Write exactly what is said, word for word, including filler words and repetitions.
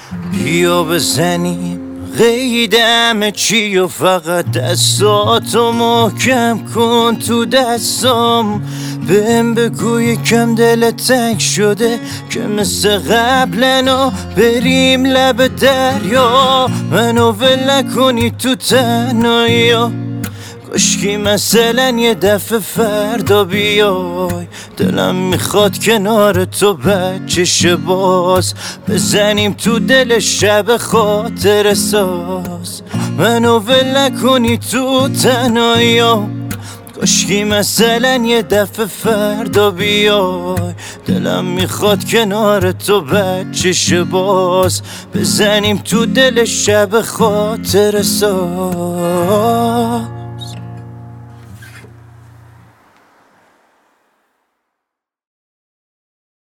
بیا بزنیم قید همه چی و فقط دستاتو محکم کن تو دستام. بهم بگو یکم دل تنگ شده که مثل قبلنا بریم لب دریا. منو ول نکنی تو تنهایی‌ها، کاشکی مثلا یه دفعه فردا بیای. دلم میخواد کنار تو بچش باز بزنیم تو دل شب خاطر ساز. منو ول نکنی تو تنهایی‌ها، کاشکی مثلا یه دفعه فردا بیای. دلم میخواد کنار تو بچش باز بزنیم تو دل شب خاطر ساز.